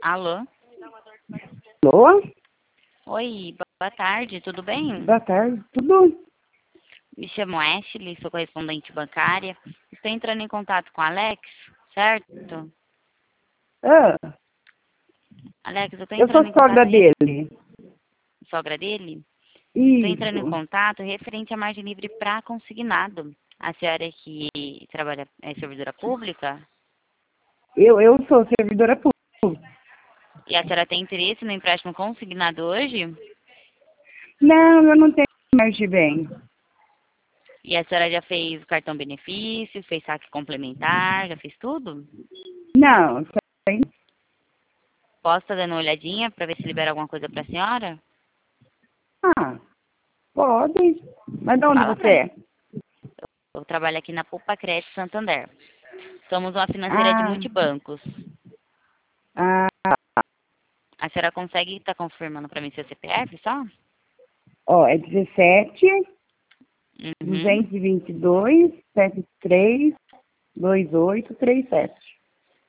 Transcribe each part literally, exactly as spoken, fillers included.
Alô? Alô? Oi, boa tarde, tudo bem? Boa tarde, tudo? Me chamo Ashley, sou correspondente bancária. Estou entrando em contato com o Alex, certo? Ah, Alex, eu estou eu sou entrando em sogra contato... dele. Sogra dele? Estou entrando em Isso. contato referente à margem livre para consignado. A senhora que trabalha, é servidora pública? Eu, eu sou servidora pública. E a senhora tem interesse no empréstimo consignado hoje? Não, eu não tenho mais de bem. E a senhora já fez cartão benefício, fez saque complementar, já fez tudo? Não, só tem- Posso estar dando uma olhadinha para ver se libera alguma coisa para a senhora? ah, pode. Mas de onde Fala você pra mim. é? Eu trabalho aqui na Poupa Crédito Santander. Somos uma financeira de Ah, multibancos. ah, A senhora consegue estar confirmando para mim seu C P F só? ó, é dezessete, Uhum. duzentos e vinte e dois, setenta e três, vinte e oito, trinta e sete.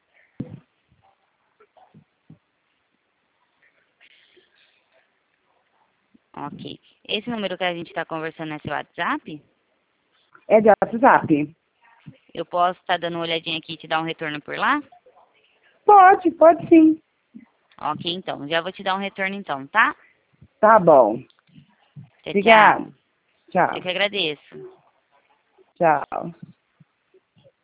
Ok. Esse número que a gente está conversando é seu WhatsApp? É de WhatsApp? Eu posso estar dando uma olhadinha aqui e te dar um retorno por lá? Pode, pode sim. Ok, então. Já vou te dar um retorno então, tá? Tá bom. Tchau, Obrigada. tchau. Eu Tchau, que agradeço. tchau.